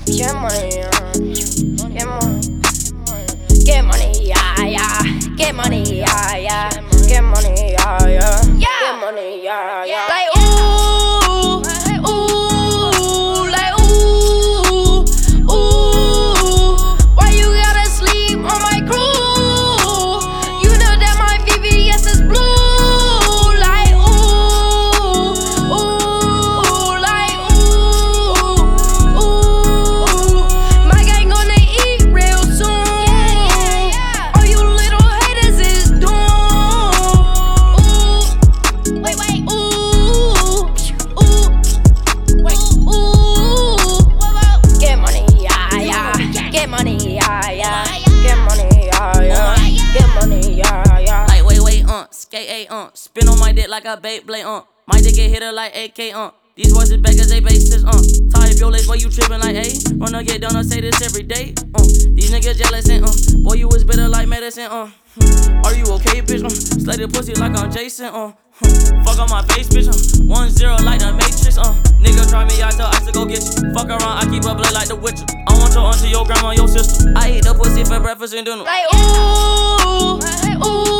Get money, get money. Get money, yeah, yeah. Get money, yeah, yeah. Get money, yeah, yeah. Get money, yeah, yeah. Like ooh, ooh, like ooh, ooh. Why you gotta sleep on my crew? You know that my VVS is blue. Like ooh, ooh, like ooh, ooh. My gang gonna eat real soon. All you little haters is doomed. Ooh, wait, ooh, ooh, wait, ooh. Get money, yeah, yeah. Get money, yeah, yeah. Get money, yeah, yeah. Get money, yeah, yeah. Like wait, skate a spin on my dick like a Beyblade, my dick get hit her like AK, These voices back as they bases, Tie up your legs, boy, you trippin' like, ayy. Run get done, I say this every day, These niggas jealous and, boy, you was bitter like medicine, Are you okay, bitch, Slay the pussy like I'm Jason, Fuck on my face, bitch, 1-0 like the Matrix, Nigga try me, I tell Ice to go get you. Fuck around, I keep a blade like the Witcher. I want your auntie, your grandma, your sister. I eat the pussy for breakfast and dinner. Like ooh, ooh.